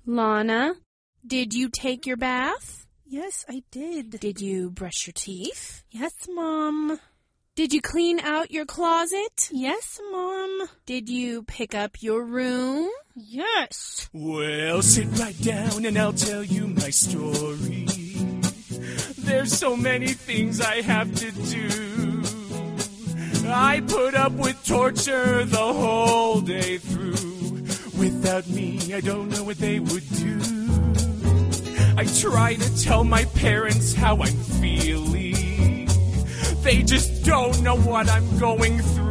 Lana, did you take your bath? Yes, I did. Did you brush your teeth? Yes, Mom. Did you clean out your closet? Yes, Mom. Did you pick up your room? Yes. Well, sit right down and I'll tell you my story. There's so many things I have to do. I put up with torture the whole day through. Without me, I don't know what they would do. I try to tell my parents how I'm feeling. They just don't know what I'm going through.